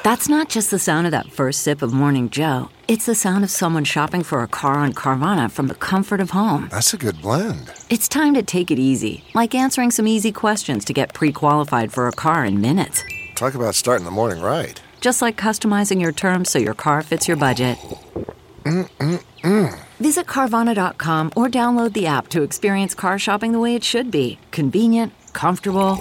That's not just the sound of that first sip of Morning Joe. It's the sound of someone shopping for a car on Carvana from the comfort of home. That's a good blend. It's time to take it easy, like answering some easy questions to get pre-qualified for a car in minutes. Talk about starting the morning right. Just like customizing your terms so your car fits your budget. Visit Carvana.com or download the app to experience car shopping the way it should be. Convenient, comfortable.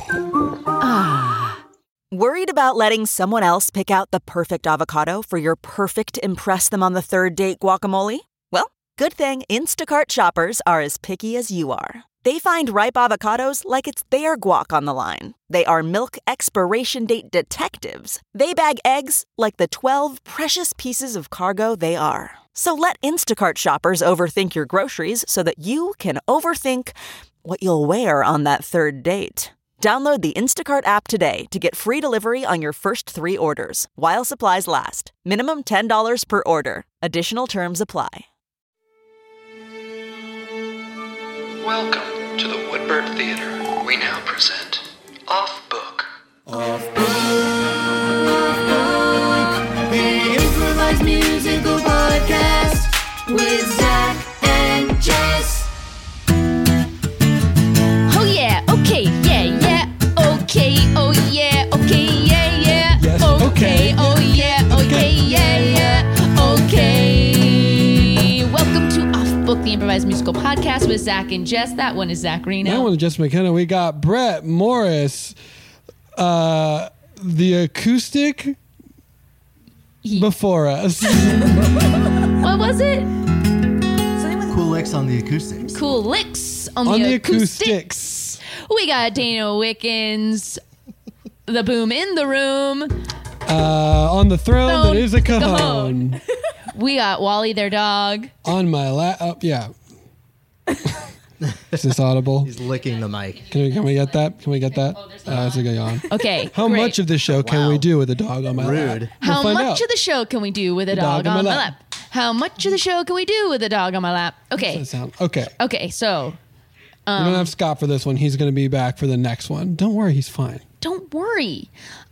Worried about letting someone else pick out the perfect avocado for your perfect impress them on the third date guacamole? Well, good thing Instacart shoppers are as picky as you are. They find ripe avocados like it's their guac on the line. They are milk expiration date detectives. They bag eggs like the 12 precious pieces of cargo they are. So let Instacart shoppers overthink your groceries so that you can overthink what you'll wear on that third date. Download the Instacart app today to get free delivery on your first 3 orders, while supplies last. Minimum $10 per order. Additional terms apply. Welcome to the Woodbird Theater. We now present Off Book. Off Book, the improvised musical podcast with Zach and Jess. Oh yeah, okay, yeah, okay, oh yeah, okay, yeah, Yes, okay. oh yeah, okay, yeah, okay. Welcome to Off Book, the improvised musical podcast with Zach and Jess. That one is Zach Reno. That one is Jess McKenna. We got Brett Morris, the acoustic before us. What was it? Cool licks on the acoustics. Cool licks on On the the acoustics. We got Dana Wickens, the boom in the room. On the throne that is a cajon. We got Wally, their dog. On my lap. Yeah. Is this audible? He's licking the mic. Can we get that? Can we get that? That's a good yawn. Okay. How great. much of this show can we do with a dog on my lap? Rude. How We'll find much out. of the show can we do with a dog on my lap? How much of the show can we do with a dog on my lap? Okay. Does that sound okay? Okay, so We don't have Scott for this one. He's going to be back for the next one. Don't worry, he's fine. don't worry.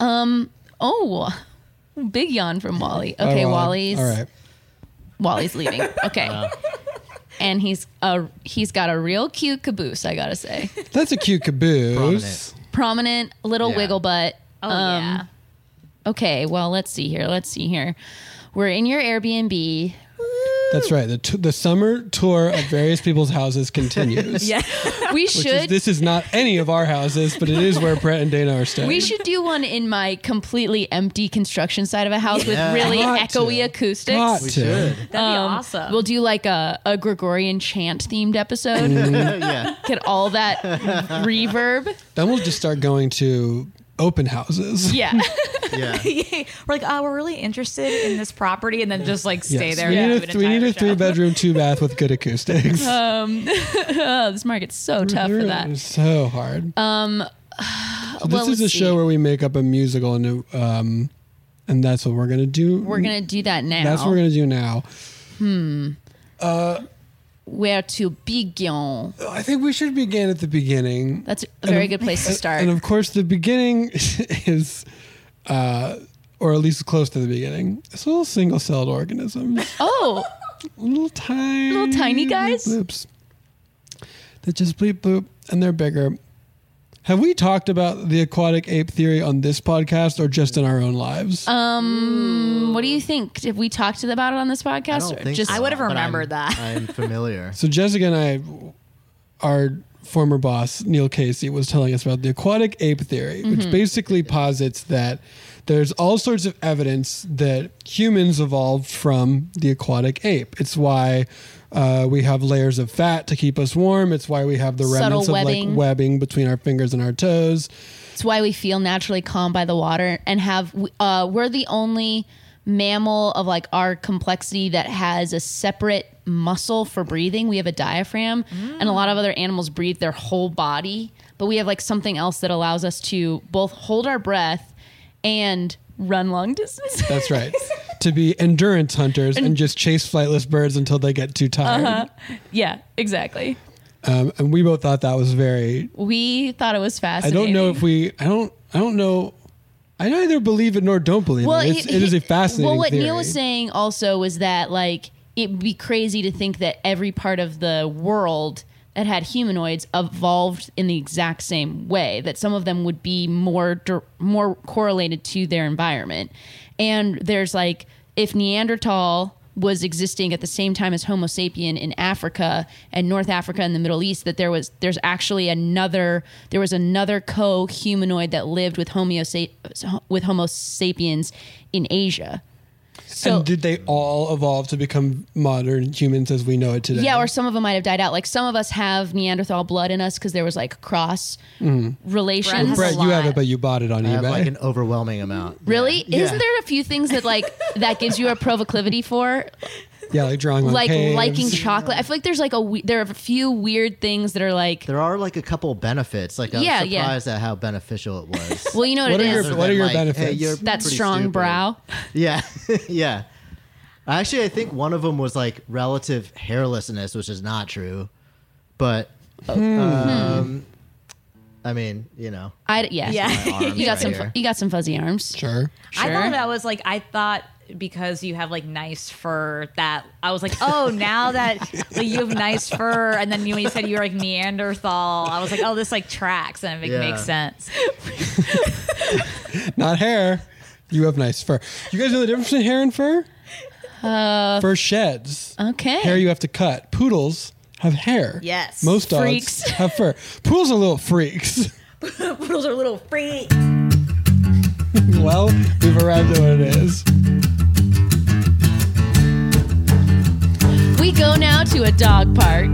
Big yawn from Wally. Bye, Okay, Wally. All right. Wally's leaving. Okay. And he's got a real cute caboose, I gotta say. That's a cute caboose. Prominent little Yeah. wiggle butt. Yeah. Okay, well, let's see here. We're in your Airbnb. That's right. The summer tour of various people's houses continues. Yeah. We Which should this is not any of our houses, but it is where Brett and Dana are staying. We should do one in my completely empty construction side of a house Yeah. with really Got echoey to. acoustics. Got We to. should. That'd be awesome. We'll do like a Gregorian chant themed episode. Yeah. Get all that reverb. Then we'll just start going to open houses. Yeah. Yeah. We're like, oh, we're really interested in this property, and then just like stay Yes. there. We and need, do an we need a entire show. 3-bedroom, 2-bath with good acoustics. Oh, this market's so tough for that. It's so hard. So this well, is a let's show see. where we make up a musical, and that's what we're gonna do. We're gonna do that now. That's what we're gonna do now. Where to begin? I think we should begin at the beginning. That's a very good place to start. And of course, the beginning is, or at least close to the beginning. It's little single-celled organisms, Oh, little tiny guys? bloops that just bleep bloop, and they're bigger. Have we talked about the aquatic ape theory on this podcast, or just in our own lives? what do you think? Have we talked about it on this I podcast? don't think just so, I would have but remembered that. I'm familiar. So Jessica and I, our former boss, Neil Casey, was telling us about the aquatic ape theory, which basically posits that there's all sorts of evidence that humans evolved from the aquatic ape. It's why we have layers of fat to keep us warm. It's why we have the Subtle remnants of webbing. like webbing between our fingers and our toes. It's why we feel naturally calm by the water and we're the only mammal of like our complexity that has a separate muscle for breathing. We have a diaphragm, and a lot of other animals breathe their whole body, but we have like something else that allows us to both hold our breath and run long distances. That's right. To be endurance hunters and just chase flightless birds until they get too tired. Yeah, exactly. And we both thought that was very. We thought it was I fascinating. don't know if we. I don't know I neither believe it nor don't believe it. It is a fascinating Well, what theory. Neil was saying also was that like it'd be crazy to think that every part of the world that had humanoids evolved in the exact same way, that some of them would be more correlated to their environment. And there's like, if Neanderthal was existing at the same time as Homo sapien in Africa and North Africa and the Middle East, that there was another co-humanoid that lived with Homo sapiens in Asia. So, and did they all evolve to become modern humans as we know it today? Yeah, or some of them might have died out. Like some of us have Neanderthal blood in us because there was like cross relations. Brett, you have it, but you bought it on I eBay. have like an overwhelming amount. Really? Yeah. Isn't there a few things that like that gives you a proclivity for? Yeah, like drawing on Like caves. liking chocolate. I feel like there's like there are a few weird things that are like. There are like a couple benefits. Like I'm Yeah, surprised at how beneficial it was. Well, you know what, What it are is. your Like, benefits? hey, you're That pretty strong stupid. brow. Yeah, yeah. Actually, I think one of them was like relative hairlessness, which is not true. But I mean, you know, Yeah. my arms You got right some. here. You got some fuzzy arms. Sure. I thought that was like, I thought because you have like nice fur that I was like, oh, now that like, you have nice fur, and then when you said you were like Neanderthal, I was like, oh, this like tracks and it Yeah. makes sense. Not hair. You have nice fur. You guys know the difference between hair and fur? Fur sheds. Okay. Hair you have to cut. Poodles have hair. Yes. Most dogs Freaks. have fur. Poodles are little freaks. Poodles are little freaks. Well, we've arrived at what it is. We go now to a dog park.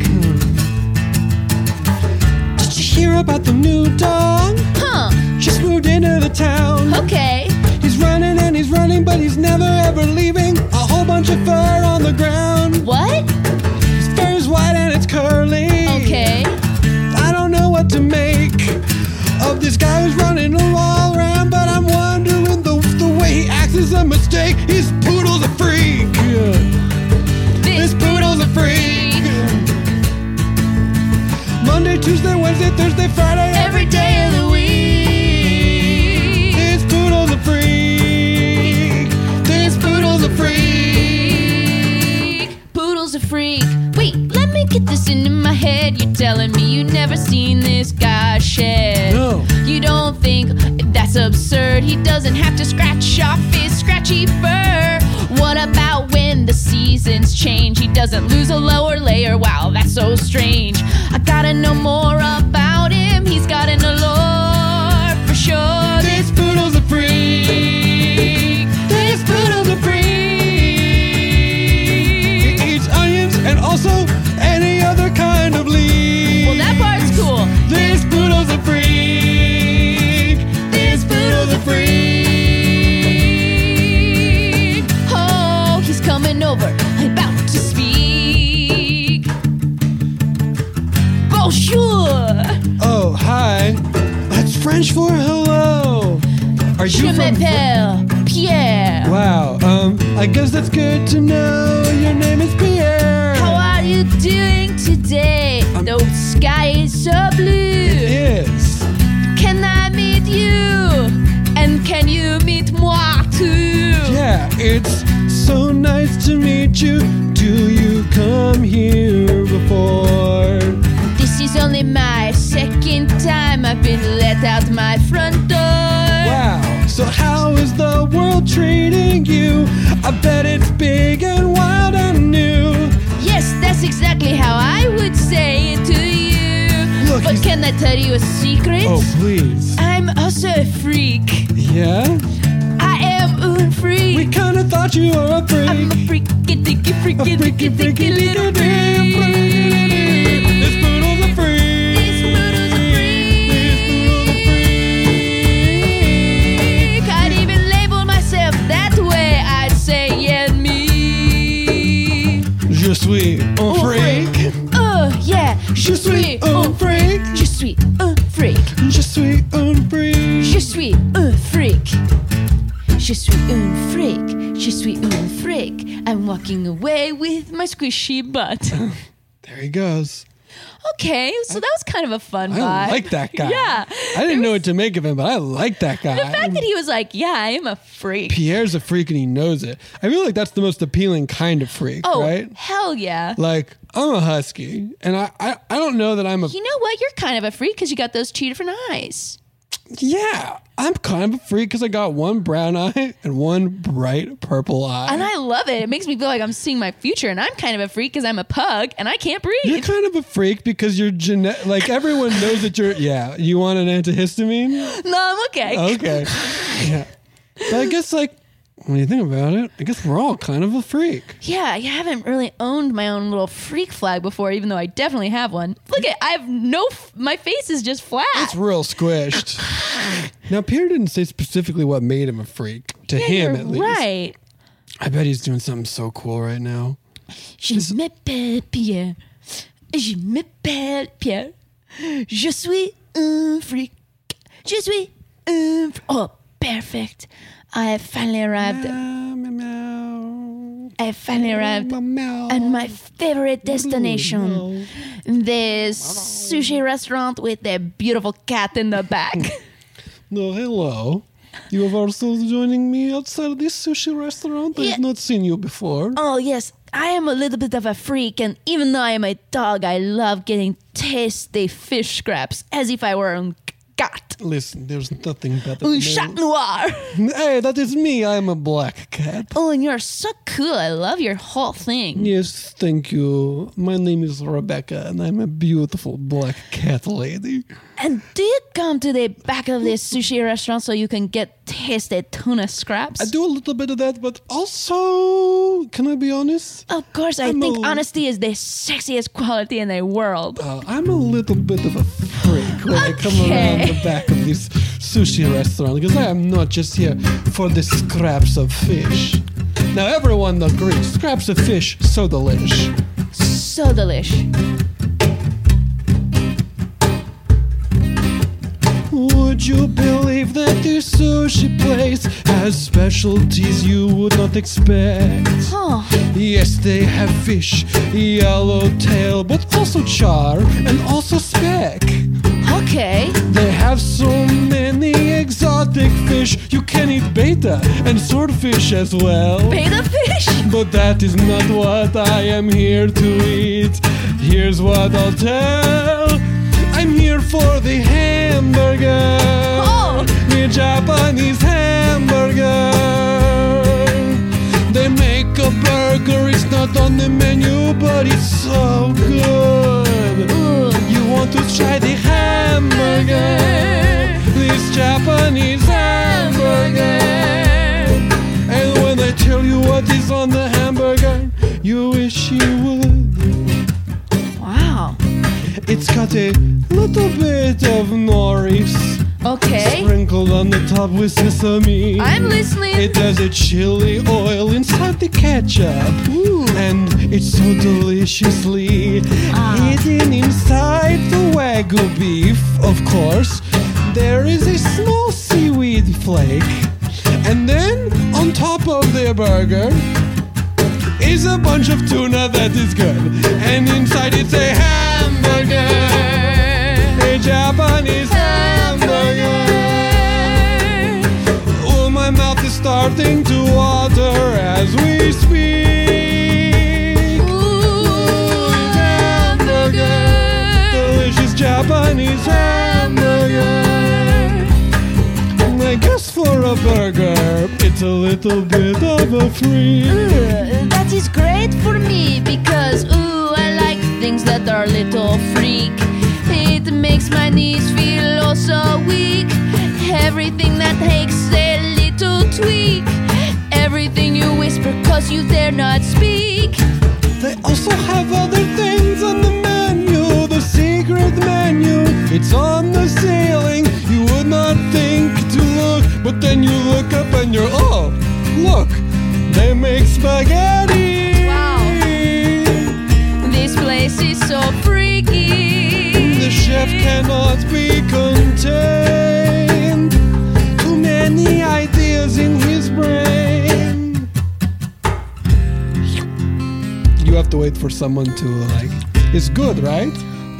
Did you hear about the new dog? Huh. Just moved into the town. Okay. He's running and he's running, but he's never ever leaving. A whole bunch of fur on the ground. What? His fur's white and it's curly. Okay. I don't know what to make of this guy who's running all around, but I'm wondering the way he acts is a mistake. His poodle's a freak. This poodle's a freak. Monday, Tuesday, Wednesday, Thursday, Friday, Every day of the week. this poodle's a freak. This poodle's a freak. Poodle's a freak. Wait, let me get this into my head. You're telling me you never seen this guy shed. No. You don't think that's absurd? He doesn't have to scratch off his scratchy fur. What about when the seasons change? He doesn't lose a lower layer. Wow, that's so strange. I gotta know more about him. He's got an allure for sure. This poodle's a freak. This poodle's a freak. He eats onions and also any other kind of leaf. Well, that part's cool. This poodle's a freak. This poodle's a freak. Oh, he's coming over, about to speak. Bonjour. Oh, hi. That's French for hello. Are Je you from? m'appelle Pierre. Wow. I guess that's good to know. Your name is Pierre. How are you doing today? The sky is so blue. Is. Can I meet you? And can you meet moi too? Yeah, it's so nice to meet you. Do you come here before? This is only my second time I've been let out my front door. Wow. So how is the world treating you? I bet it's big and wild and new. Yes, that's exactly how I would say it to you. Look, But he's- can I tell you a secret? Oh, please. I'm also a freak. Yeah? I am un freak. We kind of thought you were a freak. I'm a freaky, dicky, A freaky, dicky, dicky little freak. This poodle's a freak. This poodle's a freak. This poodle's a freak. I'd even label myself that way. I'd say, yeah, me. Je suis un freak. Oh, yeah. Je suis un freak. Je suis un freak. Je suis un freak. Je suis un freak. Je suis un freak. Je suis un freak. I'm walking away with my squishy butt. There he goes. Okay, so that was kind of a fun vibe. I like that guy. Yeah. I didn't know what to make of him, but I like that guy. The fact that he was like, yeah, I am a freak. Pierre's a freak and he knows it. I feel like that's the most appealing kind of freak, Oh, right? hell yeah. Like, I'm a husky, and I don't know that I'm a... You know what? You're kind of a freak because you got those 2 different eyes. Yeah, I'm kind of a freak because I got one brown eye and one bright purple eye. And I love it. It makes me feel like I'm seeing my future. And I'm kind of a freak because I'm a pug and I can't breathe. You're kind of a freak because you're like everyone knows that you're... Yeah, you want an antihistamine? No, I'm okay. Okay. Yeah. But I guess, like, when you think about it, I guess we're all kind of a freak. Yeah, I haven't really owned my own little freak flag before, even though I definitely have one. Look at, I have my face is just flat. It's real squished. Now, Pierre didn't say specifically what made him a freak. To him, You're at least. right. I bet he's doing something so cool right now. Je m'appelle Pierre. Je m'appelle Pierre. Je suis un freak. Je suis un freak. Oh, perfect. I have finally arrived. I finally arrived at my favorite destination. The sushi restaurant with the beautiful cat in the back. No, hello. You have also joining me outside this sushi restaurant? Yeah. I've not seen you before. Oh, yes. I am a little bit of a freak, and even though I am a dog, I love getting tasty fish scraps as if I were a cat. Listen, there's nothing better Un than... chat noir. Hey, that is me. I'm a black cat. Oh, and you're so cool. I love your whole thing. Yes, thank you. My name is Rebecca, and I'm a beautiful black cat lady. And do you come to the back of this sushi restaurant so you can get tasty tuna scraps? I do a little bit of that, but also, can I be honest? Of course, I I'm think a- honesty is the sexiest quality in the world. I'm a little bit of a freak when I come around the back of this sushi restaurant because I am not just here for the scraps of fish. Now, everyone agrees, scraps of fish, so delish. So delish. Would you believe that this sushi place has specialties you would not expect? Huh. Yes, they have fish, yellowtail, but also char and also speck. Okay. They have so many exotic fish, you can eat betta and swordfish as well. Beta fish? But that is not what I am here to eat. Here's what I'll tell. I'm here for the hamburger. Oh. The Japanese hamburger. They make a burger, it's not on the menu, but it's so good. Ooh. You want to try the hamburger? This Japanese hamburger. And when I tell you what is on the hamburger, you wish you would. Wow. It's got a little bit of nori's Okay. sprinkled on the top with sesame. I'm listening. It has a chili oil inside the ketchup. Ooh. And it's so deliciously hidden inside the Wagyu beef, of course. There is a small seaweed flake. And then on top of the burger is a bunch of tuna that is good. And inside it's a hamburger. A Japanese hamburger. Oh, my mouth is starting to water as we speak. Ooh, Hamburger. Delicious Japanese hamburger. And I guess for a burger, it's a little bit of a freak. Ooh, that is great for me because I like things that are a little freak. It makes my knees feel oh so weak. Everything that takes a little tweak. Everything you whisper cause you dare not speak. They also have other things on the menu, the secret menu. It's on the ceiling. You would not think to look, but then you look up and you're, oh, look, they make spaghetti. Wow. This place is so freaky. The chef cannot be contained. Too many ideas in his brain. You have to wait for someone to like. It's good, right?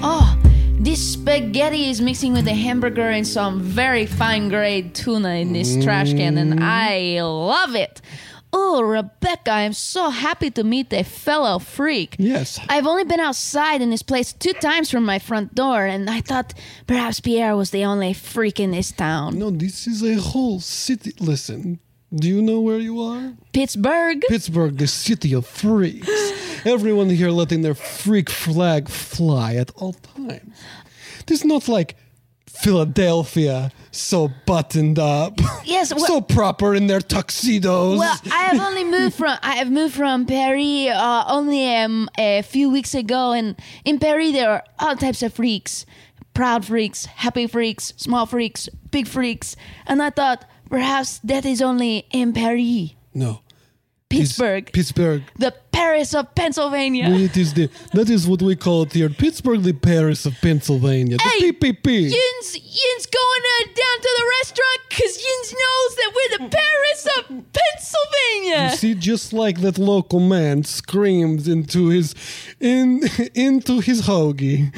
this spaghetti is mixing with the hamburger and some very fine grade tuna in this trash can, and I love it. Oh, Rebecca, I'm so happy to meet a fellow freak. Yes. I've only been outside in this place 2 times from my front door, and I thought perhaps Pierre was the only freak in this town. No, this is a whole city. Listen, do you know where you are? Pittsburgh? Pittsburgh, the city of freaks. Everyone here letting their freak flag fly at all times. This is not like Philadelphia, so buttoned up. Yes, well- so proper in their tuxedos. Well, I have moved from Paris only a few weeks ago, and in Paris there are all types of freaks. Proud freaks, happy freaks, small freaks, big freaks. And I thought perhaps that is only in Paris. No. Pittsburgh. Pittsburgh. The Paris of Pennsylvania. That is what we call it here. Pittsburgh, the Paris of Pennsylvania. Hey, The PPP. Yin's going down to the restaurant because Yin's knows that we're the Paris of Pennsylvania. You see, just like that local man screamed into his hoagie.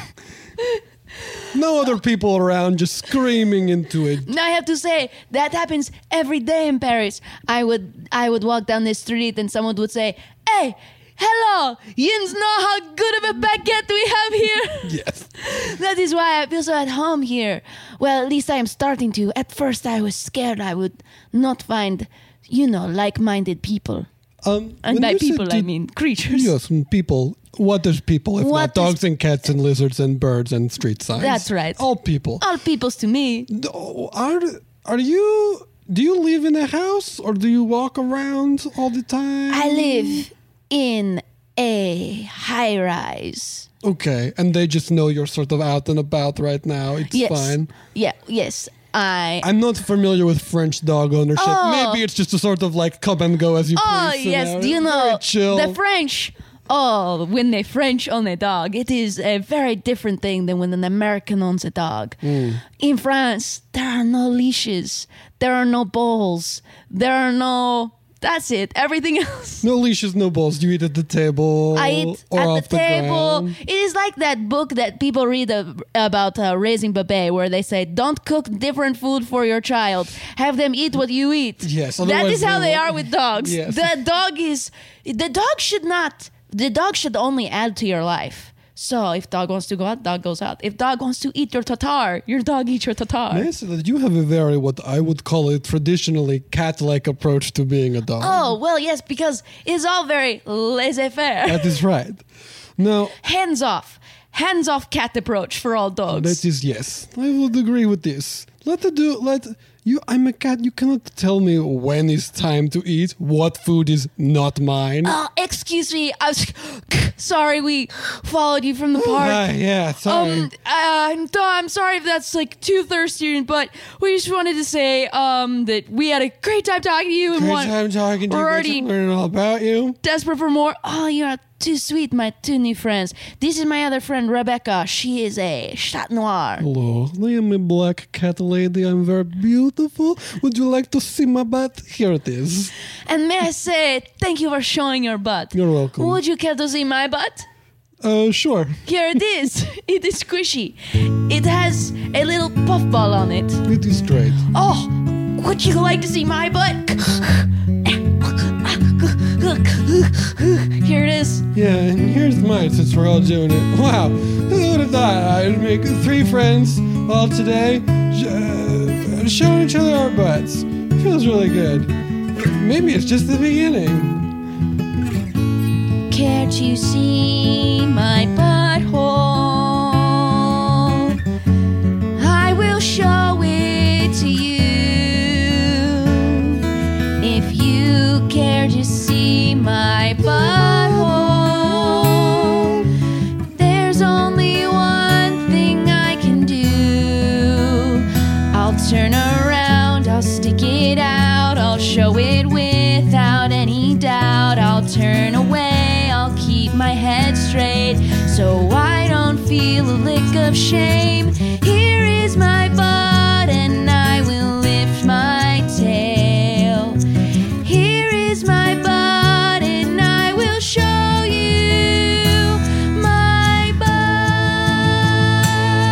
No other people around, just screaming into it. Now I have to say that happens every day in Paris. I would walk down the street and someone would say, "Hey, hello, Yins know how good of a baguette we have here?" Yes. That is why I feel so at home here. Well, at least I am starting to. At first I was scared I would not find, like-minded people. And when by you said people I mean creatures. Yes, people. What is people if What not is- dogs and cats and lizards and birds and street signs? That's right. All people. All peoples to me. Are you? Do you live in a house or do you walk around all the time? I live in a high-rise. Okay, and they just know you're sort of out and about right now. It's Yes. fine. Yeah, yes. I'm not familiar with French dog ownership. Oh. Maybe it's just a sort of like come and go as you Oh, please. yes. scenario. Do you know Very chill. the French? Oh, when the French own a dog, it is a very different thing than when an American owns a dog. In France, there are no leashes. There are no bowls. There are no... That's it. Everything else... No leashes, no balls. You eat at the table. I eat or at off the table. ground. It is like that book that people read about raising bébé, where they say, don't cook different food for your child. Have them eat what you eat. Yes, That otherwise is how they they won't- are with dogs. Yes. The dog should only add to your life. So if dog wants to go out, dog goes out. If dog wants to eat your tatar, your dog eats your tatar. May I say that you have a very, what I would call a traditionally cat-like approach to being a dog. Oh, well, yes, because it's all very laissez-faire. That is right. Now, Hands off cat approach for all dogs. that is yes. I would agree with this. I'm a cat. You cannot tell me when it's time to eat. What food is not mine. Oh, excuse me. Sorry, we followed you from the park. Yeah, sorry. I'm sorry if that's like too thirsty, but we just wanted to say that we had a great time talking to you and Great time talking to you. we're Great already time learning all about you. desperate for more. Oh, you are too sweet, my 2 new friends. This is my other friend, Rebecca. She is a Chat Noir. Hello, I am a black cat lady. I'm very beautiful. Would you like to see my butt? Here it is. And may I say, thank you for showing your butt. You're welcome. Would you care to see my butt? Sure. Here it is. It is squishy. It has a little puffball on it. It is great. Oh, would you like to see my butt? Here it is. Yeah, and here's mine since we're all doing it. Wow, who would have thought I'd make 3 friends all today showing each other our butts? Feels really good. Maybe it's just the beginning. Care to see my butthole? I will show it to you. If you care to see my butthole, there's only one thing I can do. I'll turn around, I'll stick it out, I'll show it without any doubt. I'll turn away, I'll keep my head straight so I don't feel a lick of shame. Here is my butt and I will lift my tail. Here is my butt and I will show you my butt.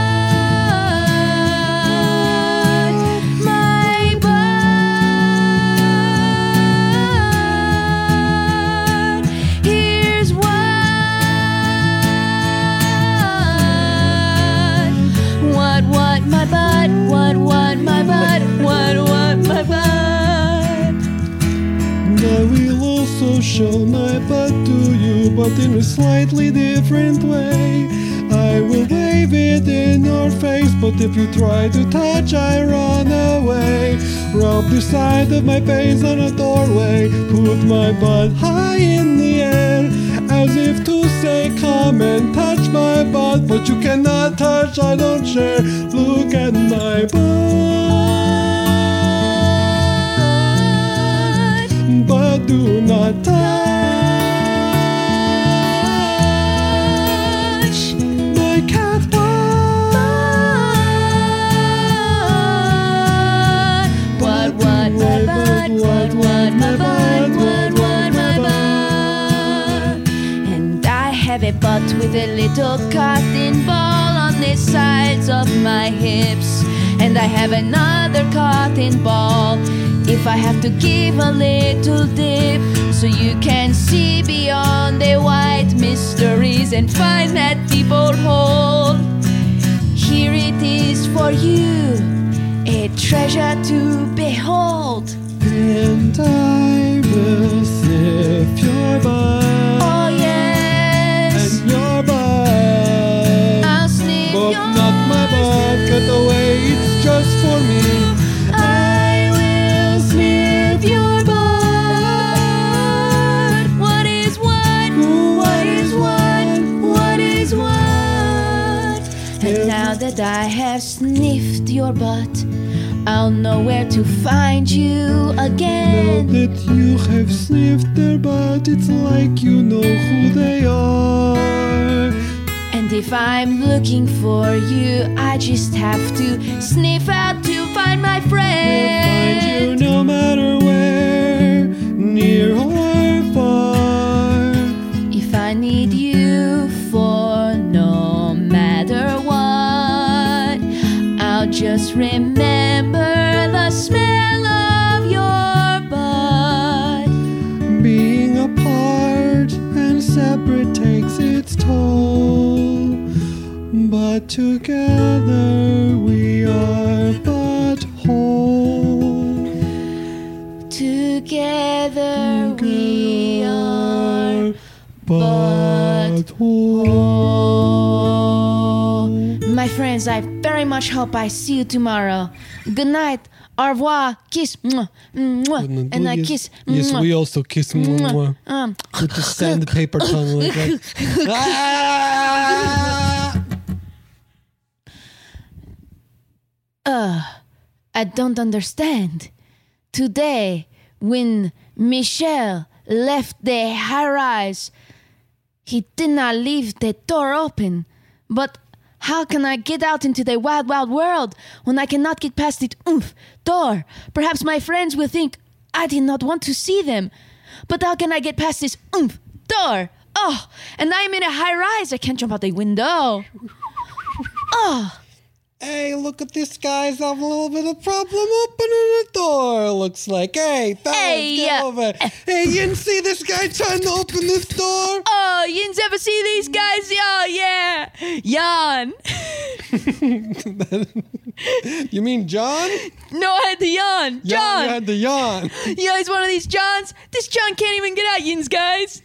show my butt to you, but in a slightly different way. I will wave it in your face, but if you try to touch, I run away. Rub the side of my face on a doorway, put my butt high in the air, as if to say, come and touch my butt, but you cannot touch, I don't share. Look at my butt, but do not touch my cat butt. What, my butt, my butt. And I have a butt with a little cotton ball on the sides of my hips. And I have another cotton ball if I have to give a little dip, so you can see beyond the white mysteries and find that deep old hole. Here it is for you, a treasure to behold. And I will sniff your butt. Oh yes, And your butt. I'll sniff But your not my butt. Cut away, it's just for me. I will sniff your butt. What is what? What is what? What is what? And now that I have sniffed your butt, I'll know where to find you Now again. that you have sniffed their butt, it's like you know who they are. And if I'm looking for you, I just have to sniff out to find my We'll find you friend. no matter where, near or far. If I need you for no matter what, I'll just remember the smell of your butt. Being apart and separate takes its toll, but together we are but whole. Together we are but whole. My friends, I very much hope I see you tomorrow. Good night. Au revoir. Kiss. Mwah, mwah, and I kiss. Yes, Mwah. we also kiss. Mwah. Um, With the sandpaper tongue like that. I don't understand. Today, when Michel left the high rise, he did not leave the door open. But how can I get out into the wild, wild world when I cannot get past the door? Perhaps my friends will think I did not want to see them. But how can I get past this door? Oh, and I'm in a high rise. I can't jump out the window. Oh. Hey, look at this guy's having a little bit of problem opening the door. Looks like, hey, fellas, Hey, get over. Hey, you didn't see this guy trying to open this door? Oh, you didn't ever see these guys? Oh, yeah. Yawn. You mean John? No, I had to yawn. You John. had to yawn. Yeah, he's one of these Johns. This John can't even get out, yins, guys.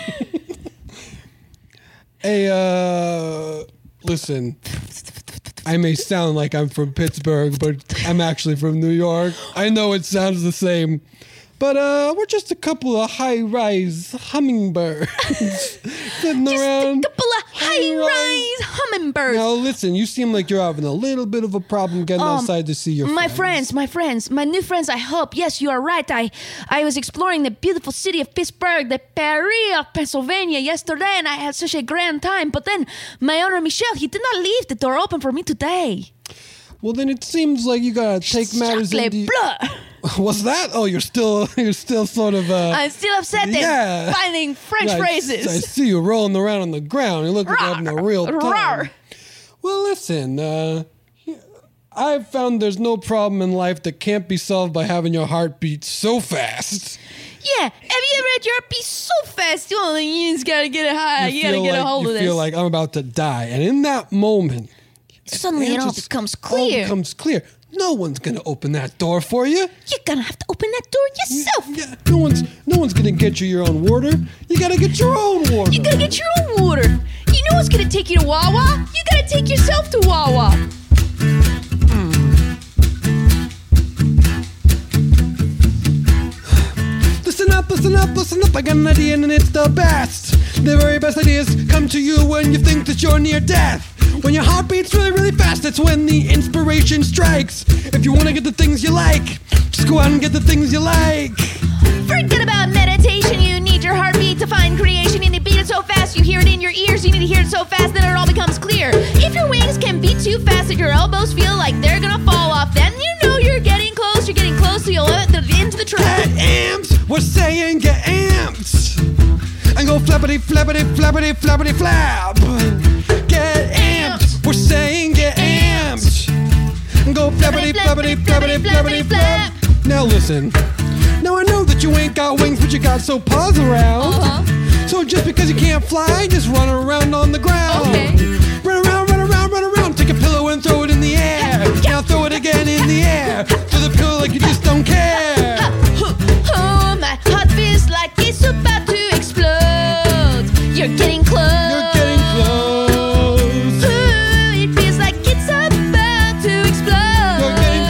Hey, listen. I may sound like I'm from Pittsburgh, but I'm actually from New York. I know it sounds the same. But we're just a couple of high-rise hummingbirds sitting around. A couple of high-rise hummingbirds. Now listen, you seem like you're having a little bit of a problem getting outside to see your My friends. friends, my new friends, I hope. Yes, you are right. I was exploring the beautiful city of Pittsburgh, the Paris of Pennsylvania yesterday, and I had such a grand time. But then my owner, Michel, he did not leave the door open for me today. Well, then it seems like you gotta take matters Chocolate into. bleu. What's that? Oh, you're still sort of. I'm still upset yeah. at finding French I phrases. see you rolling around on the ground. You look like you're having a real time. Rawr. Well, listen. I've found there's no problem in life that can't be solved by having your heart beat so fast. Yeah, have you ever had your heart beat so fast? You just gotta get it high. You gotta get a hold of You this. feel like I'm about to die, and in that moment, Suddenly it all just becomes all clear. becomes clear. No one's gonna open that door for you. You're gonna have to open that door yourself. Yeah, no one's gonna get you your own water. You gotta get your own water. You gotta get your own water. You know what's gonna take you to Wawa? You gotta take yourself to Wawa. Listen up, I got an idea and it's the best. The very best ideas come to you when you think that you're near death. When your heart beats really, really fast, that's when the inspiration strikes. If you want to get the things you like, just go out and get the things you like. Forget about meditation, you need your heartbeat to find creation. You need to beat it so fast, you hear it in your ears. You need to hear it so fast that it all becomes clear. If your wings can beat too fast that your elbows feel like they're gonna fall off, then you know you're getting close, so you'll let it into the track. Get amped, we're saying get amped. And go flappity, flappity, flappity, flappity, flap. Get amped, we're saying get amped. And go flappity, flappity, flappity, flappity, flap. Now listen. Now I know that you ain't got wings, but you got so paws around. So just because you can't fly, just run around on the ground. Okay. Run around, run around, run around. Take a pillow and throw it in the air. Now throw it again in the air. Throw the pillow like you just don't care. Oh, my heart feels like it's about to explode. You're getting close. You're getting close. Ooh, it feels like it's about to explode. You're getting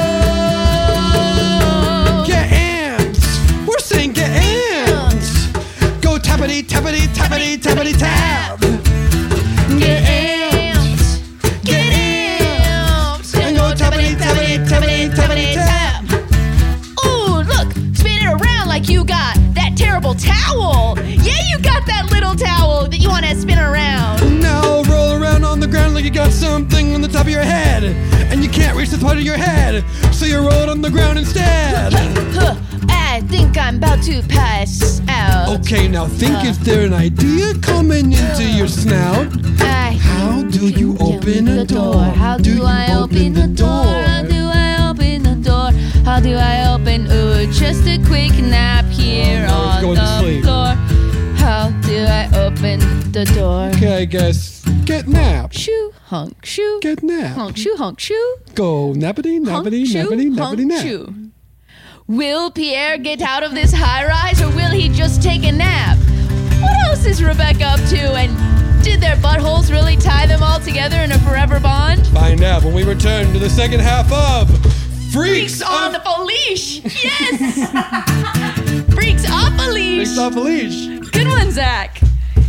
close. Get amped. We're saying get amped. Go tappity, tappity, tappity, tappity, tap. Get amped. Get amped. And go tappity, tappity, tappity, tappity, tap. Ooh, look, spin it around like you got that terrible towel. Yeah, you got that little towel that you want to spin around. Now roll around on the ground like you got something on the top of your head. And you can't reach the part of your head, so you roll it on the ground instead. I think I'm about to pass out. Okay, now think, is there an idea coming into your snout? How do you open a door? How do I open the door? How do I open the door? How do I open? Ooh, just a quick nap here on the floor. How do I open the door? Okay, I guess get nap. Shoo, honk, shoo. Get nap. Honk, shoo, honk, shoo. Go nappity, nappity, Honk, shoo, nappity, honk, nappity, nap. shoo. Will Pierre get out of this high rise or will he just take a nap? What else is Rebecca up to? And did their buttholes really tie them all together in a forever bond? Find out when we return to the second half of Freaks on a Leash! Yes! Freaks off a leash! Freaks off a leash. Good one, Zach.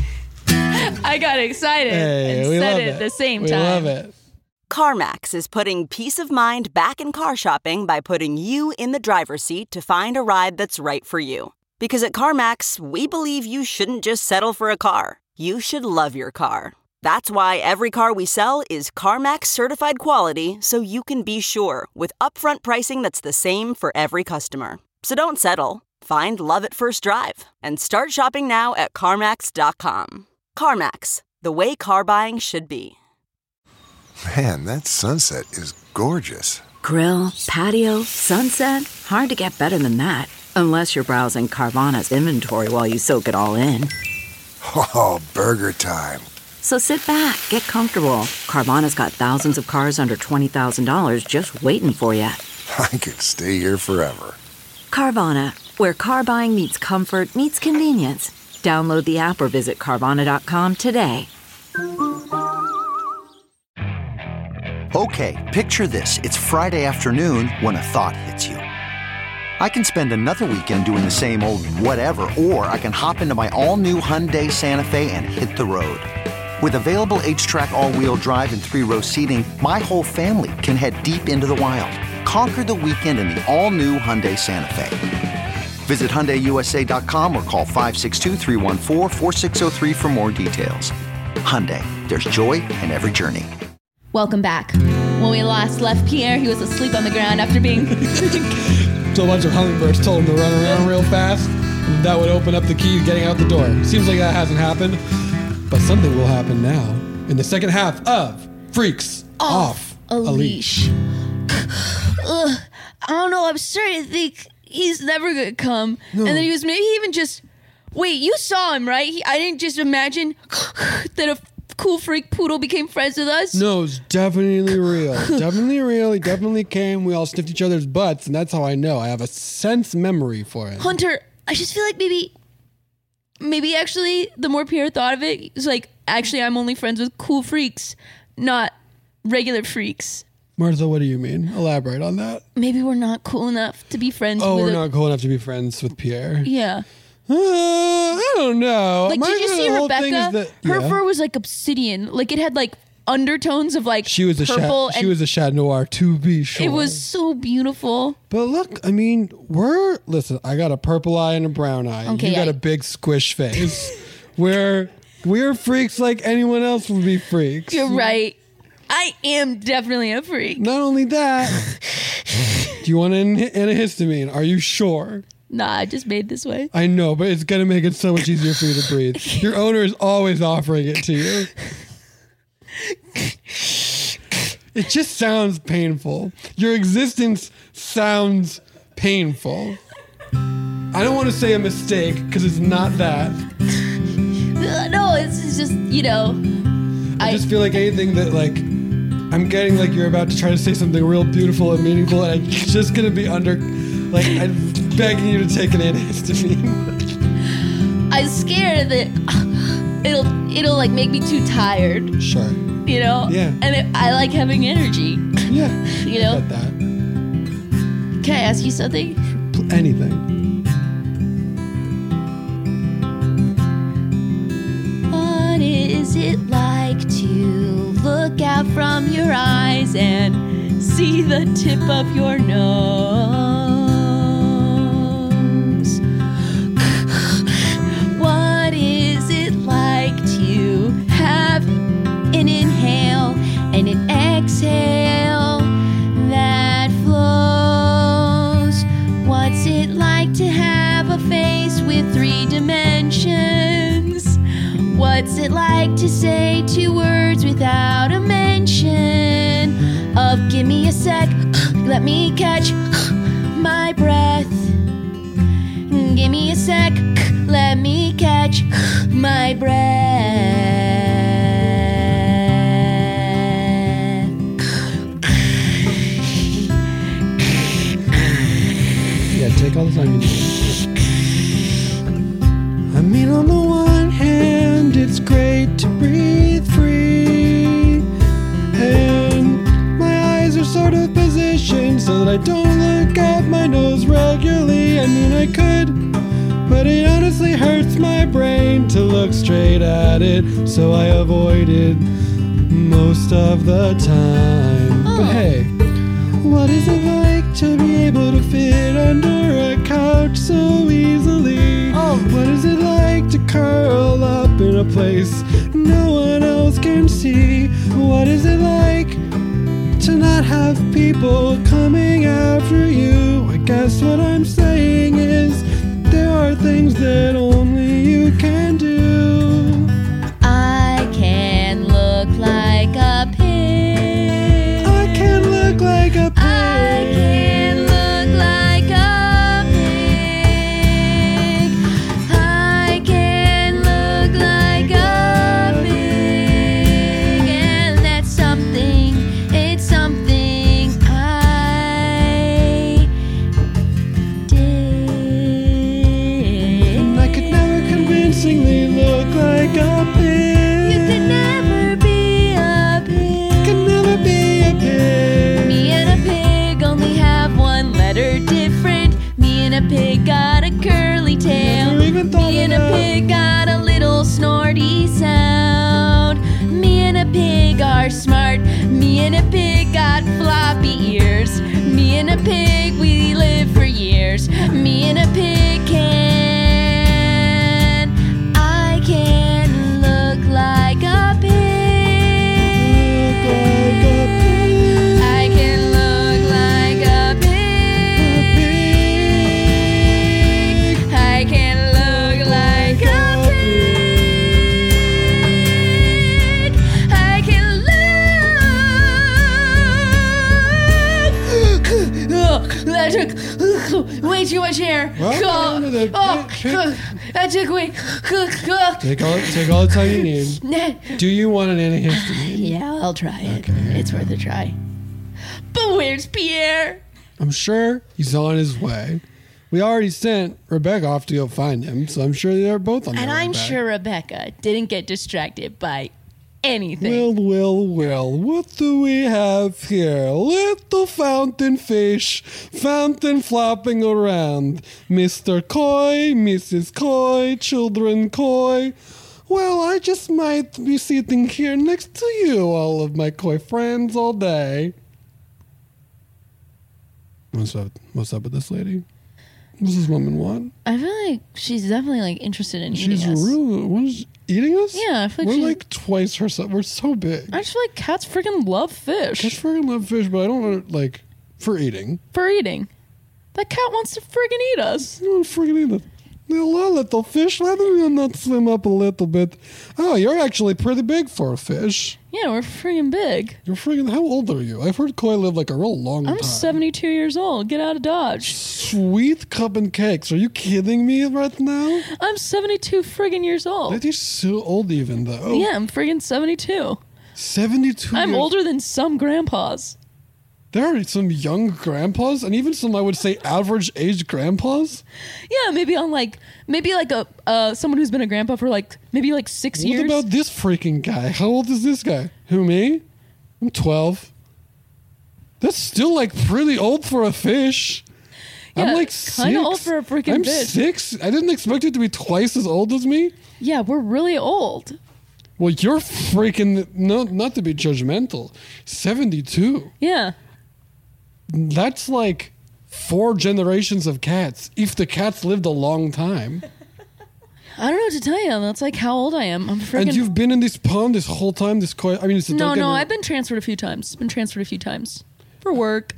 I got excited and we said love it at the same we time. love it. CarMax is putting peace of mind back in car shopping by putting you in the driver's seat to find a ride that's right for you. Because at CarMax, we believe you shouldn't just settle for a car. You should love your car. That's why every car we sell is CarMax certified quality, so you can be sure with upfront pricing that's the same for every customer. So don't settle. Find love at first drive and start shopping now at CarMax.com. CarMax, the way car buying should be. Man, that sunset is gorgeous. Grill, patio, sunset. Hard to get better than that. Unless you're browsing Carvana's inventory while you soak it all in. Oh, burger time. So sit back, get comfortable. Carvana's got thousands of cars under $20,000 just waiting for you. I could stay here forever. Carvana, where car buying meets comfort, meets convenience. Download the app or visit Carvana.com today. Okay, picture this. It's Friday afternoon when a thought hits you. I can spend another weekend doing the same old whatever, or I can hop into my all-new Hyundai Santa Fe and hit the road. With available H-Track all-wheel drive and 3-row seating, my whole family can head deep into the wild. Conquer the weekend in the all-new Hyundai Santa Fe. Visit HyundaiUSA.com or call 562-314-4603 for more details. Hyundai, there's joy in every journey. Welcome back. When we last left Pierre, he was asleep on the ground after being... So a bunch of hummingbirds told him to run around real fast. And that would open up the key to getting out the door. Seems like that hasn't happened. But something will happen now in the second half of Freaks Off a Leash. Ugh, I don't know. I'm starting to think he's never going to come. No. And then he was maybe even just... Wait, you saw him, right? I didn't just imagine that a cool freak poodle became friends with us? No, it's definitely real. Definitely real. He definitely came. We all sniffed each other's butts, and that's how I know. I have a sense memory for it. Hunter, I just feel like maybe actually the more Pierre thought of it, it's like, actually I'm only friends with cool freaks, not regular freaks. Martha, what do you mean? Elaborate on that. Maybe we're not cool enough to be friends with we're not cool enough to be friends with Pierre. Yeah. I don't know. Like, did you see Rebecca? Her Yeah. fur was like obsidian. Like, it had like undertones of like She was purple. she was a Chat Noir, to be sure. It was so beautiful. But look, I mean, listen, I got a purple eye and a brown eye. Okay, You got a big squish face. We're freaks like anyone else would be freaks. You're right. I am definitely a freak. Not only that, do you want an antihistamine? Are you sure? Nah, I just made this way. I know, but it's going to make it so much easier for you to breathe. Your owner is always offering it to you. It just sounds painful. Your existence sounds painful. I don't want to say a mistake because it's not that. No, it's just, I just feel like anything that I'm getting like you're about to try to say something real beautiful and meaningful, and I'm just gonna be I'm begging you to take an antihistamine. I'm scared that it'll like make me too tired. Sure. Yeah. And I like having energy. Yeah. I get that. Can I ask you something? Anything. What is it like to look out from your eyes and see the tip of your nose? What is it like to have an inhale and an exhale that flows? What's it like to have a face with 3 dimensions? What's it like to say 2 words without a mention of give me a sec, let me catch my breath? Give me a sec, let me catch my breath. Yeah, take all the time you need. I mean, on the one hand, it's great to breathe free, and my eyes are sort of positioned so that I don't look at my nose regularly. I mean, I could, but it honestly hurts my brain to look straight at it, so I avoid it most of the time. But hey, what is it like to be able to fit under a couch so easily? What is it like to curl up in a place no one else can see? What is it like to not have people coming after you? I guess what I'm saying is there are things that only you can do. I can look like a pig. I can look like a pig. I can look like a pig. I can look like a pig. And that's something, it's something I did. And I could never convincingly look like a pig. You could never be a pig. Could never be a pig. Me and a pig only have 1 letter different. Me and a pig got a curly tail. Never even thought Me of and a that. pig got a little snorty sound. Me and a pig are smart. Me and a pig got floppy ears. Me and a pig, we live for years. Me and a pig I can look like a pig. I can look like a pig. I can look like a pig. I can look. That took way too much air. Pierre. Welcome to the Take all the time you need. Do you want an antihistamine? Yeah, I'll try it. Okay. It's worth a try. But where's Pierre? I'm sure he's on his way. We already sent Rebecca off to go find him, so I'm sure they're both on their And way I'm back. sure Rebecca didn't get distracted by anything. Well, what do we have here? Little fountain fish, fountain flopping around. Mr. Koi, Mrs. Koi, children Koi. Well, I just might be sitting here next to you, all of my Koi friends, all day. What's up with this lady? What's this woman want? I feel like she's definitely like interested in She's eating us. really what is eating us? Yeah, I feel like we're she's- like twice her size. We're so big. I just feel like cats freaking love fish. Cats freaking love fish, but I don't know, like for eating. For eating. That cat wants to freaking eat us. I don't freaking eat it. Hello, little fish. Why don't you not swim up a little bit? Oh, you're actually pretty big for a fish. Yeah, we're freaking big. You're freaking. How old are you? I've heard koi live like a real long time. I'm 72 years old. Get out of Dodge. Sweet cup and cakes. Are you kidding me right now? I'm 72 friggin' years old. That is so old, even though. Yeah, I'm friggin' 72. 72. I'm years- older than some grandpas. There are some young grandpas, and even some I would say average age grandpas. Yeah, maybe a someone who's been a grandpa for maybe 6 years. What about this freaking guy? How old is this guy? Who, me? I'm 12. That's still like pretty old for a fish. Yeah, I'm like kinda 6. old for a freaking I'm fish. 6. I didn't expect you to be twice as old as me. Yeah, we're really old. Well, you're freaking not to be judgmental. 72. Yeah. That's like 4 generations of cats. If the cats lived a long time. I don't know what to tell you. That's like how old I am. I'm freaking. And you've been in this pond this whole time. This koi. I mean, it's a No, don't get me- I've been transferred a few times. For work.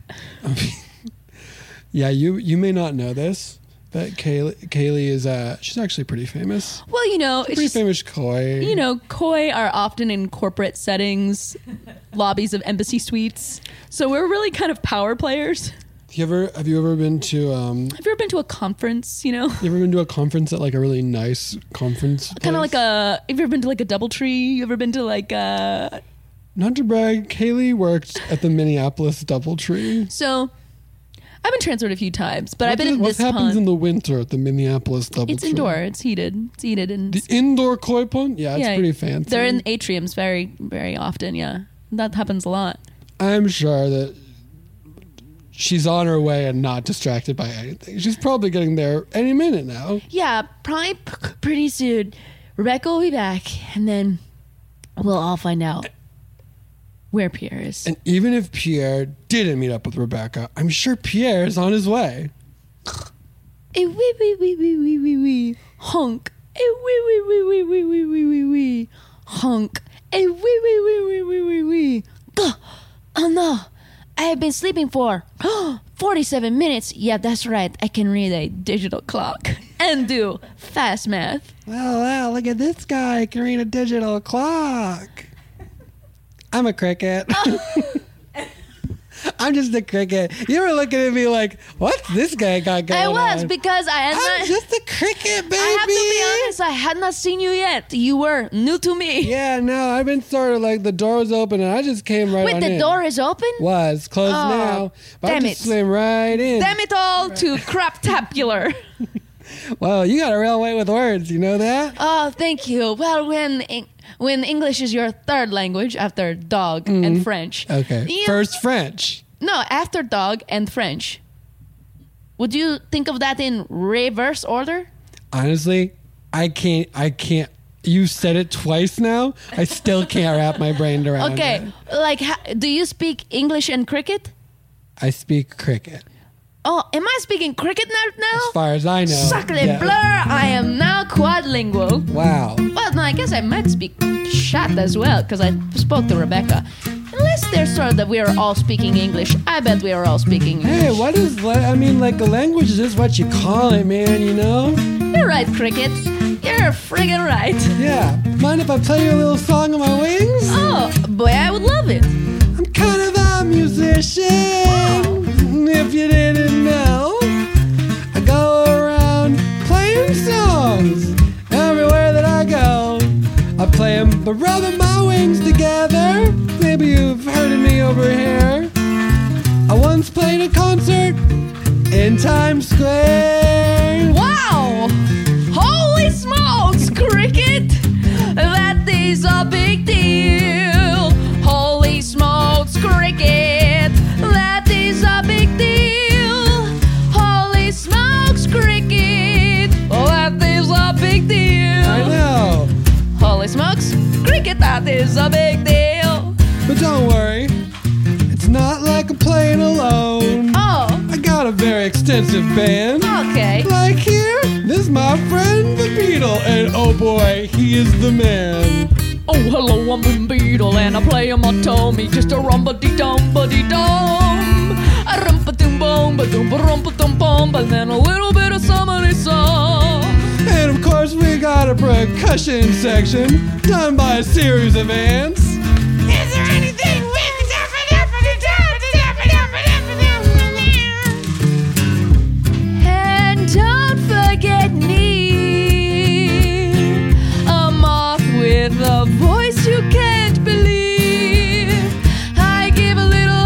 Yeah, you may not know this, but Kaylee is she's actually pretty famous. Well, it's Pretty just, famous koi. koi are often in corporate settings, lobbies of embassy suites. So we're really kind of power players. Have you ever been to Have you ever been to a conference, You ever been to a conference at like a really nice conference? Kind of place? like have you ever been to like a DoubleTree? You ever been to like a... Not to brag, Kaylee worked at the Minneapolis DoubleTree. So I've been transferred a few times, but I've been in What this happens pond. in the winter at the Minneapolis DoubleTree? It's indoor. It's heated. And The indoor koi pond? Yeah, it's pretty fancy. They're in atriums very, very often. Yeah, that happens a lot. I'm sure that she's on her way and not distracted by anything. She's probably getting there any minute now. Yeah, probably pretty soon. Rebecca will be back, and then we'll all find out where Pierre is. And even if Pierre didn't meet up with Rebecca, I'm sure Pierre is on his way. A wee honk. A wee honk. A wee. Oh no, I have been sleeping for 47 minutes. Yeah, that's right. I can read a digital clock and do fast math. Wow, look at this guy. Can read a digital clock. I'm a cricket. I'm just a cricket. You were looking at me like, what's this guy got going on? I was because I had I'm not. just a cricket, baby. I have to be honest. I had not seen you yet. You were new to me. Yeah, no, I've been sort of like the door was open and I just came right Wait, on the in. door is open? Was closed Oh, now, but I damn just it. swim right in. Damn it all to craptapular. Wow, you got a real way with words. You know that? Oh, thank you. Well, when English is your third language after dog and French. Okay. you- First French. No, after dog and French. Would you think of that in reverse order? Honestly, I can't. You said it twice now. I still can't wrap my brain around it. Okay, like, do you speak English and cricket? I speak cricket. Oh, am I speaking cricket now? As far as I know. Sacre yeah. bleu, I am now quadlingual. Wow. Well, no, I guess I might speak chat as well, because I spoke to Rebecca. Unless they're sure that we are all speaking English. I bet we are all speaking English. Hey, what is, I mean, like, a language is just what you call it, man, you know? You're right, cricket. You're friggin' right. Yeah. Mind if I play you a little song on my wings? Oh, boy, I would love it. I'm kind of a musician, if you didn't know. I go am, but rubbing my wings together. Maybe you've heard of me over here. I once played a concert in Times Square. Wow! Holy smokes, Cricket! That is a big deal. Holy smokes, Cricket! That is a big deal. Holy smokes, Cricket! That is a big deal. I know. Holy smokes, Cricket! That is a big deal. But don't worry, it's not like I'm playing alone. Oh, I got a very extensive band. okay. Like here, this is my friend the Beetle, and oh boy, he is the man. Oh, hello, I'm the Beetle, and I play on my tummy, just a rumba-dee-dum-ba-dee-dum. A rumpa-doom-boom, ba-doom-ba-rumpa-dum-bum, and then a little bit of somebody song. And of course, we got a percussion section done by a series of ants. Is there anything we can do? And don't forget me, a moth with a voice you can't believe. I give a little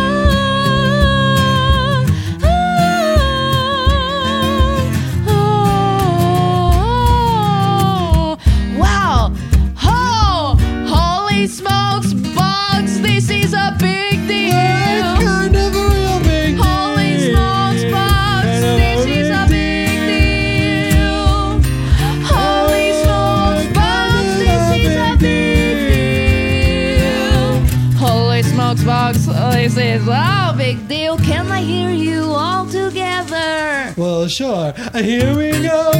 wow. Oh, holy smokes, bugs, this is a big deal. It's kind of a real big deal. Holy smokes, bugs, this is a big deal. Holy smokes, bugs, this is a big deal. Holy smokes, bugs, this is a big deal. Can I hear you all together? Well, sure. Here we go.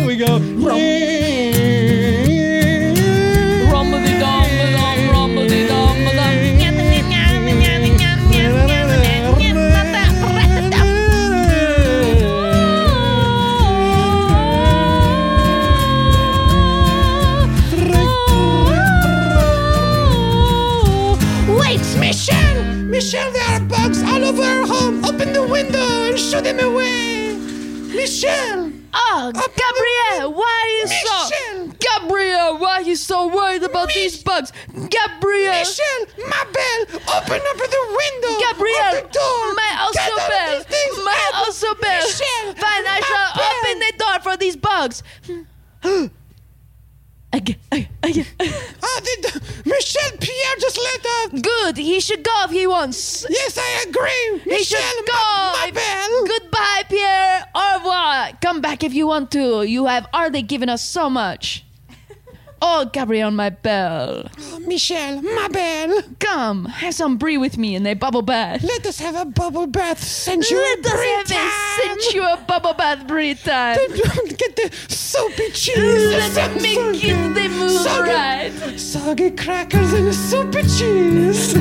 Rumba-dee-dum-ba-dum, rumba-dee-dum-ba-dum. Wait, Michelle, there are bugs all over our home. Open the window and shoo them away. Michelle! Oh, Gabrielle, why are you Gabrielle, why are you so worried about these bugs? Gabrielle! Michelle, my bell! Open up the window! Gabrielle! Open the door! My also Get out of bell! these things! My also bell! Michelle! Fine, I my shall bell! open the door for these bugs. Michelle, Pierre just let out! Good, he should go if he wants. Yes, I agree! He should Michelle, go. my bell! Goodbye, Pierre. Au revoir. Come back if you want to. You have already given us so much. Oh, Gabrielle, my belle. Oh, Michelle, my bell! Come, have some brie with me in a bubble bath. Let us have a bubble bath sensual Let us brie have time. a sensual bubble bath brie time. Get the soapy cheese! Let me get the move Soggy- right. Soggy crackers and soapy cheese!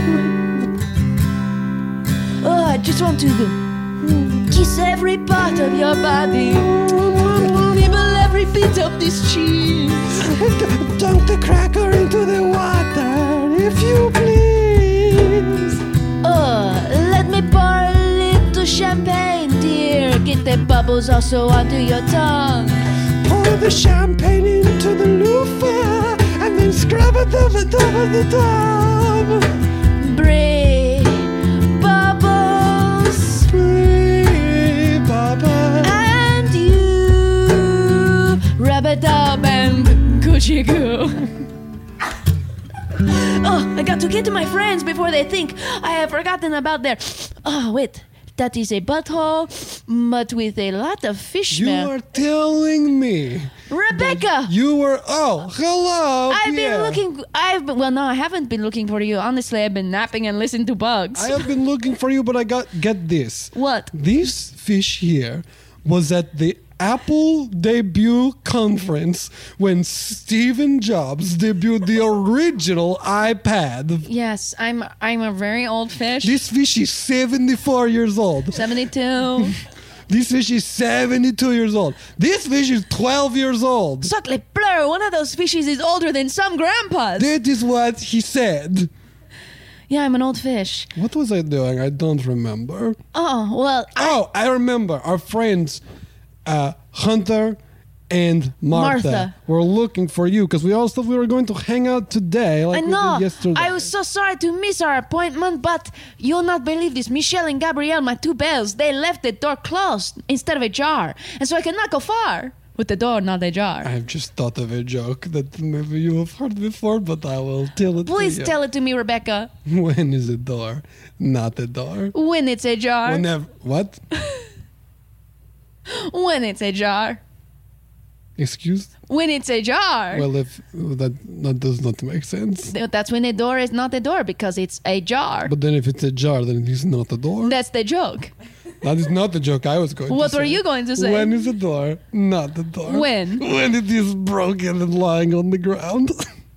Oh, I just want to kiss every part of your body. Nibble every bit of this cheese. Dunk the cracker into the water, if you please. Oh, let me pour a little champagne, dear. Get the bubbles also onto your tongue. Pour the champagne into the loofah, and then scrub it over the top. Brie, bubbles, Brie, bubbles. and you. Rub it up and Gucci goo. Oh, I got to get to my friends before they think I have forgotten about their. Oh, wait. That is a butthole, but with a lot of fish You smell. are telling me Rebecca! you were. Oh, hello. I've Pierre. been looking. Well, no, I haven't been looking for you. Honestly, I've been napping and listening to bugs. I have been looking for you, but get this. What? This fish here was at the Apple debut conference when Stephen Jobs debuted the original iPad. Yes, I'm a very old fish. This fish is 74 years old. 72. This fish is 72 years old. This fish is 12 years old. Sacre bleu, one of those fishes is older than some grandpas. That is what he said. Yeah, I'm an old fish. What was I doing? I don't remember. Oh, well, Oh, I remember. Our friends, Hunter and Martha. Martha. We're looking for you because we all thought we were going to hang out today. Like I we know. did yesterday. I was so sorry to miss our appointment, but you'll not believe this. Michelle and Gabrielle, my two bells, they left the door closed instead of ajar. And so I cannot go far with the door not ajar. I've just thought of a joke that maybe you have heard before, but I will tell it Please to you. tell it to me, Rebecca. When is a door not a door? When it's ajar. Whenever. What? When it's ajar. Excuse? When it's ajar. Well, if that does not make sense. That's when a door is not a door because it's a jar. But then if it's a jar, then it is not a door. That's the joke. That is not the joke I was going to say. What were you going to say? When is a door not a door? When? When it is broken and lying on the ground.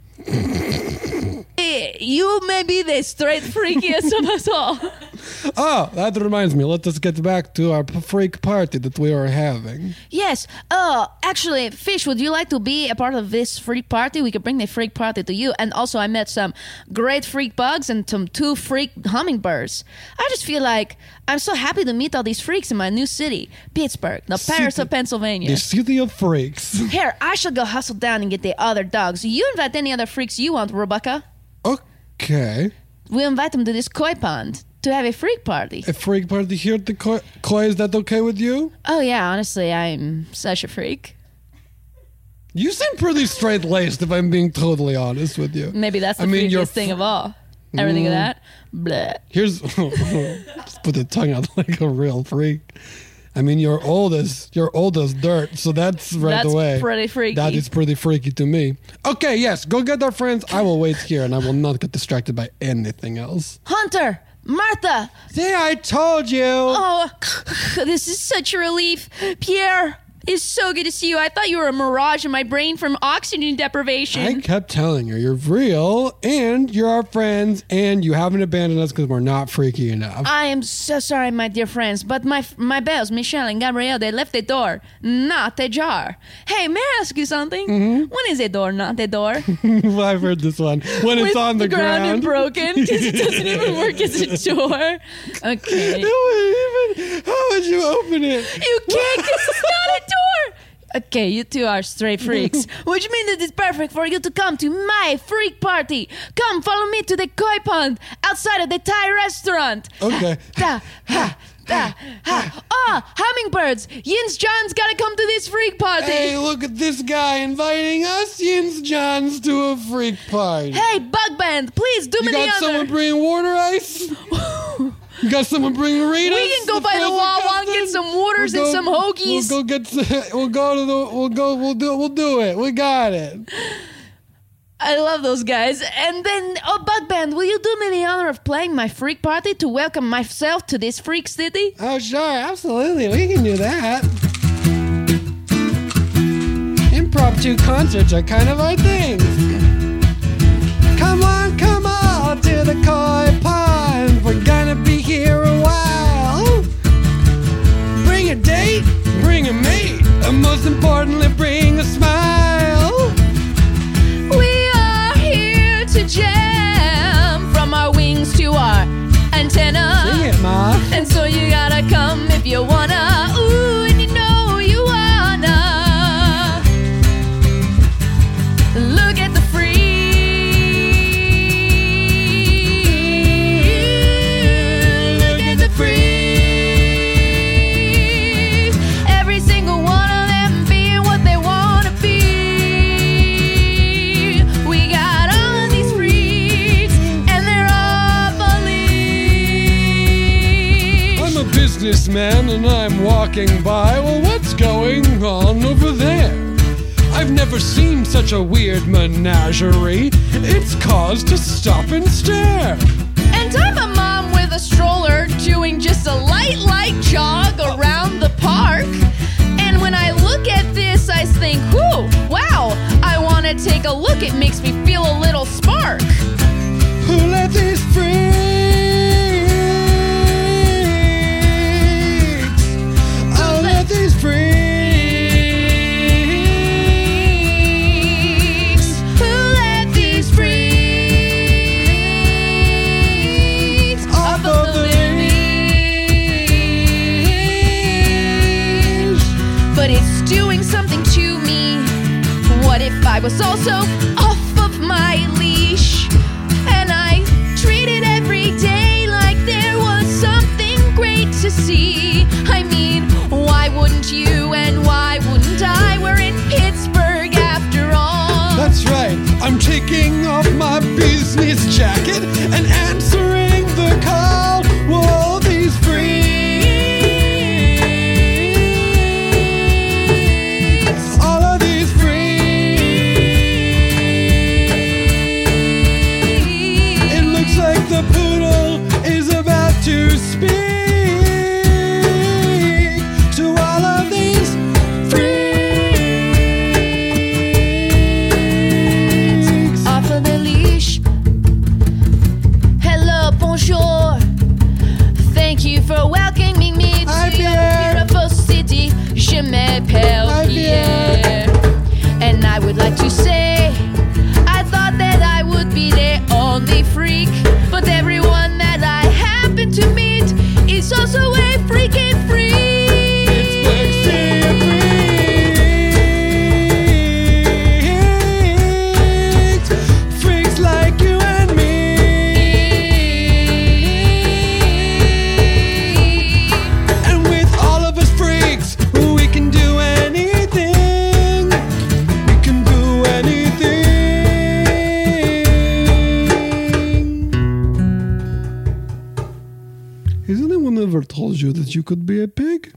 You may be the straight freakiest of us all. Oh, that reminds me. Let us get back to our freak party that we are having. Yes. Actually, Fish, would you like to be a part of this freak party? We could bring the freak party to you. And also, I met some great freak bugs and some 2 freak hummingbirds. I just feel like I'm so happy to meet all these freaks in my new city, Pittsburgh, the Paris of Pennsylvania. The city of freaks. Here, I shall go hustle down and get the other dogs. You invite any other freaks you want, Rebecca. Okay. We invite them to this koi pond to have a freak party. A freak party here at the koi. Is that okay with you? Oh, yeah, honestly, I'm such a freak. You seem pretty straight-laced, if I'm being totally honest with you. Maybe that's the freakiest thing of all. Everything of that, bleh. Here's... Just put the tongue out like a real freak. I mean, you're old as dirt, so that's away. That's pretty freaky. That is pretty freaky to me. Okay, yes, go get our friends. I will wait here, and I will not get distracted by anything else. Hunter! Martha! See, I told you! Oh, this is such a relief. Pierre, it's so good to see you. I thought you were a mirage in my brain from oxygen deprivation. I kept telling her you're real, and you're our friends, and you haven't abandoned us because we're not freaky enough. I am so sorry, my dear friends, but my bells, Michelle and Gabrielle, they left the door not ajar. Hey, may I ask you something? Mm-hmm. When is a door not a door? Well, I've heard this one. When it's on the ground. and broken, because it doesn't even work as a door. Okay. How would you open it? You can't, because it's not a door. Okay, you two are straight freaks, which means it is perfect for you to come to my freak party. Come, follow me to the koi pond outside of the Thai restaurant. Okay. Hummingbirds! Yins John's gotta come to this freak party. Hey, look at this guy inviting us, Jens Johns, to a freak party. Hey, Bug Band, please do me the honor. You got someone bringing water ice? You got someone bringing Ritas? We can go by the Wawa and get some waters and some hoagies. We'll do it. We got it. I love those guys. And then, Bug Band, will you do me the honor of playing my freak party to welcome myself to this freak city? Oh, sure. Absolutely. We can do that. Impromptu concerts are kind of our thing. Come on to the koi pond. We're gonna be here a while. Bring a date, bring a mate, and most importantly, bring a smile. We are here to jam from our wings to our antenna. Sing it, Ma. And so you gotta come if you wanna. Ooh, and you know you wanna. Look at the freak. Look at the freaks. Every single one of them being what they wanna be. We got all of these freaks, and they're all believe. I'm a businessman and I'm walking by. Well, what's going on over there? I've never seen such a weird menagerie. It's cause to stop and stare. And I'm a mom with a stroller doing just a light jog around the park. And when I look at this, I think, whoo, wow, I want to take a look. It makes me feel a little spark. Who let these freaks? I'll let these freaks. Who let these freaks off of the leash? But it's doing something to me. I was also off of my leash, and I treated every day like there was something great to see. I mean, why wouldn't you and why wouldn't I? We're in Pittsburgh after all. That's right. I'm taking off my business jacket and answering the call. Whoa, these freaks. All of these freaks. It looks like the poodle is about to speak to all of these freaks. Off of the leash. Hello, bonjour. Thank you for welcoming me to your beautiful city. Je m'appelle Pierre. And I would like to say, I thought that I would be the only freak, but everyone that I happen to meet is also a freaking freak. Pittsburgh City of freaks. Freaks like you and me. And with all of us freaks, we can do anything. We can do anything. Has anyone ever told you that you could be a pig?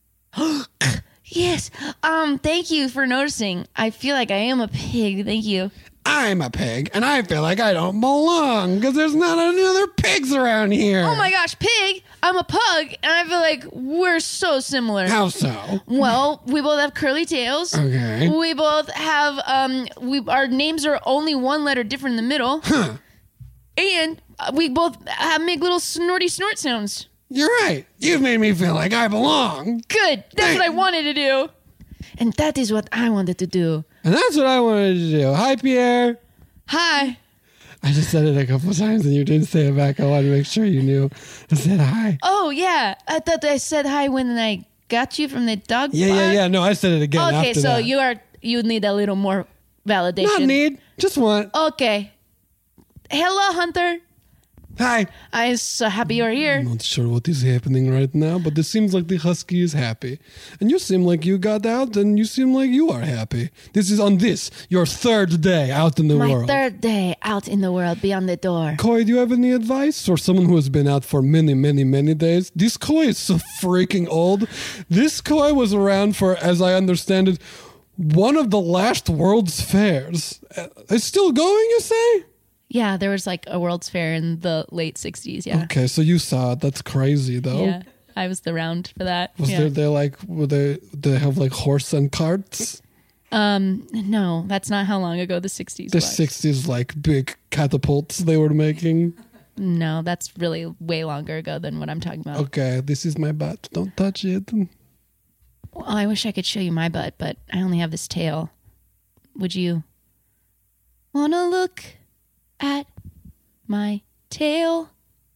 Yes. Thank you for noticing. I feel like I am a pig. Thank you. I'm a pig, and I feel like I don't belong because there's not any other pigs around here. Oh my gosh, pig! I'm a pug, and I feel like we're so similar. How so? Well, we both have curly tails. Okay. We both have our names are only one letter different in the middle. Huh. And we both make little snorty snort sounds. You're right. You've made me feel like I belong. Good. That's what I wanted to do. And that is what I wanted to do. And that's what I wanted to do. Hi, Pierre. Hi. I just said it a couple of times and you didn't say it back. I wanted to make sure you knew. I said hi. Oh, yeah. I thought I said hi when I got you from the dog park. Yeah. No, I said it again Okay, after so that. you need a little more validation. Not need. Just want. Okay. Hello, Hunter. Hi. I'm so happy you're here. I'm not sure what is happening right now, but it seems like the husky is happy. And you seem like you got out and you seem like you are happy. This is on your third day out in the My world. third day out in the world beyond the door. Koi, do you have any advice for someone who has been out for many, many, many days? This koi is so freaking old. This koi was around for, as I understand it, one of the last World's Fairs. It's still going, you say? Yeah, there was like a World's Fair in the late 60s. Yeah. Okay, so you saw it. That's crazy, though. Yeah, I was around for that. Was yeah. there like, they have like horse and carts? No, that's not how long ago the 60s The was. 60s, like big catapults they were making. No, that's really way longer ago than what I'm talking about. Okay, this is my butt. Don't touch it. Well, I wish I could show you my butt, but I only have this tail. Would you want to look at my tail?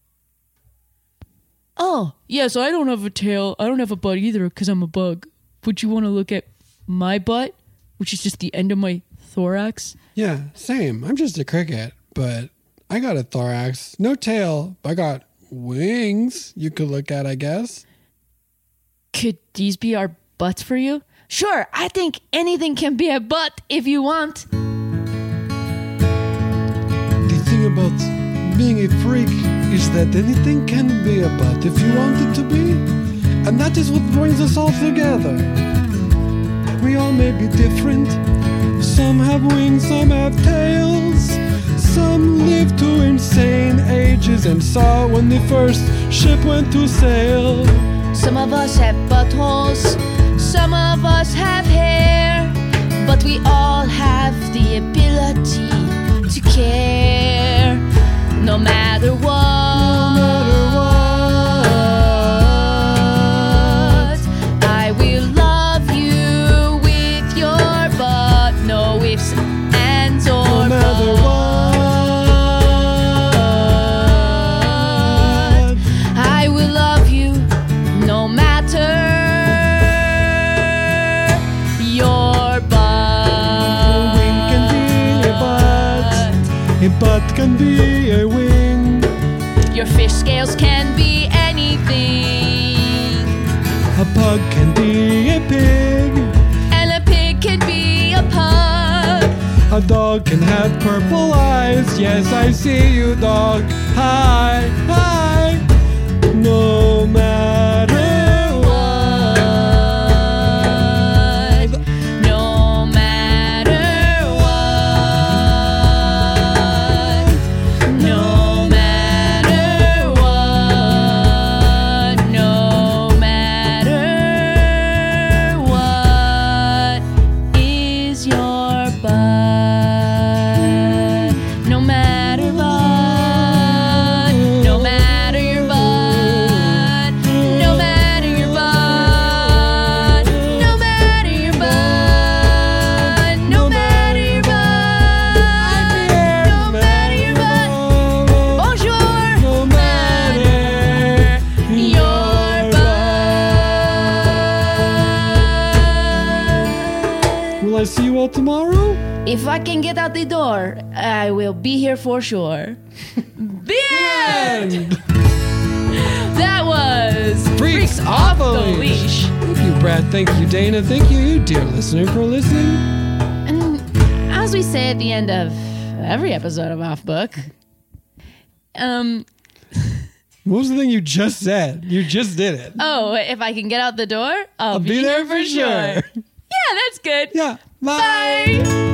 Oh, yes, I don't have a tail. I don't have a butt either because I'm a bug. Would you want to look at my butt, which is just the end of my thorax? Yeah, same. I'm just a cricket, but I got a thorax. No tail. I got wings you could look at, I guess. Could these be our butts for you? Sure, I think anything can be a butt if you want. The thing about being a freak is that anything can be a butt if you want it to be. And that is what brings us all together. We all may be different. Some have wings, some have tails. Some live to insane ages and saw when the first ship went to sail. Some of us have buttholes, some of us have hair, but we all have the ability to care, no matter what. I will love you with your butt, no ifs, ands, or No matter buts. what. I will love you no matter. butt can be a wing. Your fish scales can be anything. A pug can be a pig. And a pig can be a pug. A dog can have purple eyes. Yes, I see you, dog. Hi, hi. No matter what. No matter what. No matter what. No matter what is your butt. No matter what. No matter your butt. No matter your butt. No matter your butt. No matter your butt. No matter your butt. Bonjour. No matter your butt. Will I see you all tomorrow? If I can get out the door, I will be here for sure. The end! That was Freaks Off the Leash. Thank you, Brad. Thank you, Dana. Thank you, you dear listener, for listening. And as we say at the end of every episode of Off Book, What was the thing you just said? You just did it. oh, if I can get out the door, I'll I'll be there for sure. Yeah, that's good. Yeah. Bye.